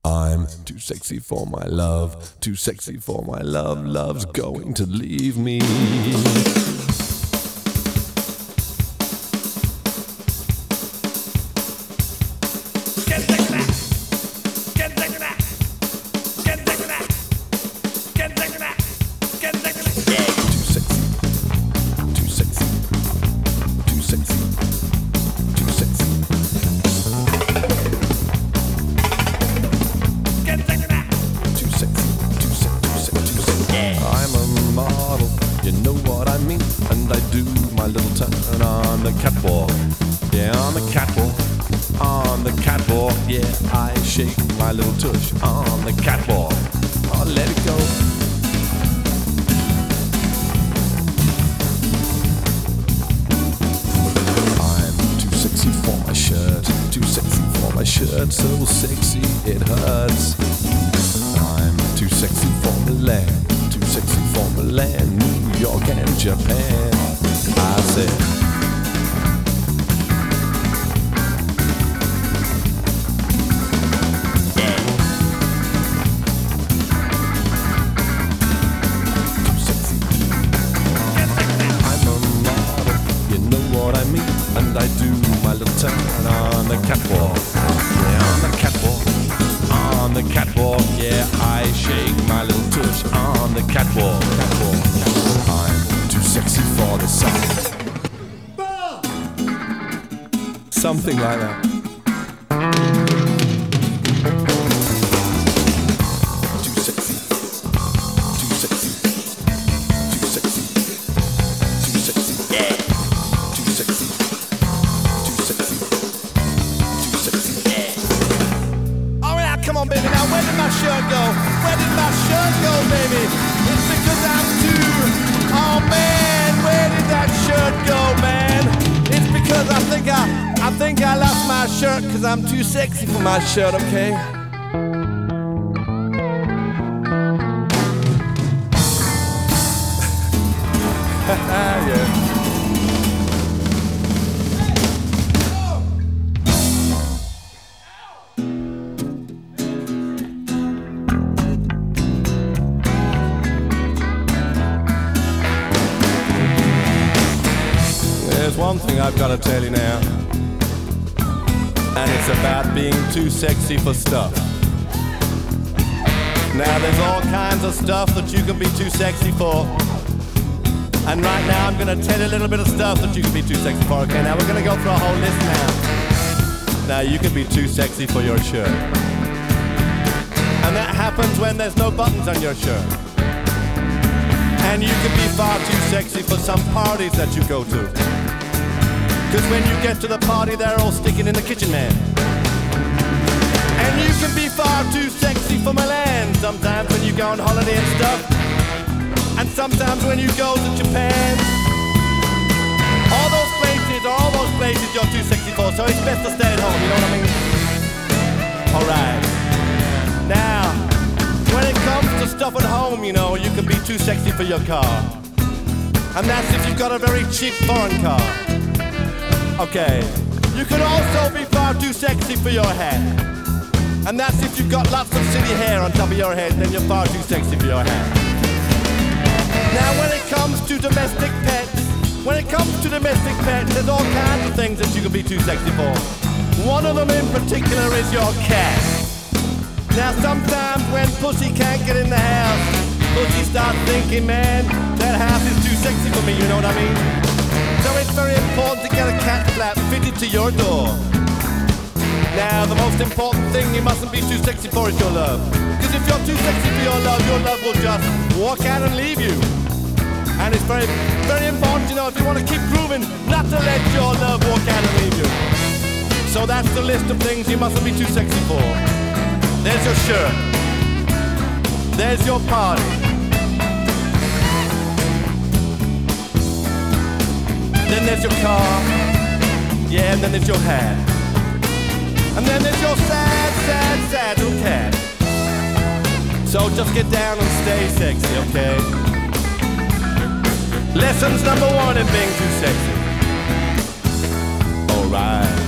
I'm too sexy for my love, too sexy for my love, love's going to leave me. You know what I mean? And I do my little turn on the catwalk. Yeah, on the catwalk. On the catwalk. Yeah, I shake my little tush on the catwalk. Oh, let it go. I'm too sexy for my shirt. Too sexy for my shirt. So sexy it hurts. I'm too sexy for Milan. Too sexy for Milan, New York and Japan. I said too sexy. I'm a model, you know what I mean. And I do my little turn on the catwalk. Yeah, on the catwalk. On the catwalk, yeah, I shake my little tush on the catwalk. I'm too sexy for the sun. Something like that. Too sexy. Too sexy. Too sexy. Too sexy. Yeah. Too sexy. Too sexy. Too sexy. Yeah. Alright, come on, baby. Now, where did my shirt go? Where did my shirt go, baby? It's because I'm too. Oh man, where did that shirt go, man? It's because I think I lost my shirt because I'm too sexy for my shirt, okay? Yeah. There's one thing I've got to tell you now, and it's about being too sexy for stuff. Now there's all kinds of stuff that you can be too sexy for, and right now I'm going to tell you a little bit of stuff that you can be too sexy for. Okay, now we're going to go through a whole list now. Now you can be too sexy for your shirt, and that happens when there's no buttons on your shirt. And you can be far too sexy for some parties that you go to. Cause when you get to the party, they're all sticking in the kitchen, man. And you can be far too sexy for Milan sometimes when you go on holiday and stuff. And sometimes when you go to Japan. All those places you're too sexy for, so it's best to stay at home, you know what I mean? Alright. Now, when it comes to stuff at home, you know, you can be too sexy for your car. And that's if you've got a very cheap foreign car. Okay. You can also be far too sexy for your hat. And that's if you've got lots of silly hair on top of your head, then you're far too sexy for your hat. Now when it comes to domestic pets, there's all kinds of things that you can be too sexy for. One of them in particular is your cat. Now sometimes when Pussy can't get in the house, Pussy starts thinking, man, that house is too sexy for me, you know what I mean? So it's very important to get a cat flap fitted to your door. Now the most important thing you mustn't be too sexy for is your love. Because if you're too sexy for your love will just walk out and leave you. And it's very, very important, you know, if you want to keep grooving, not to let your love walk out and leave you. So that's the list of things you mustn't be too sexy for. There's your shirt. There's your party. Then there's your car. Yeah, and then there's your hat. And then there's your sad little cat. So just get down and stay sexy, okay? Lessons number 1 in being too sexy. Alright.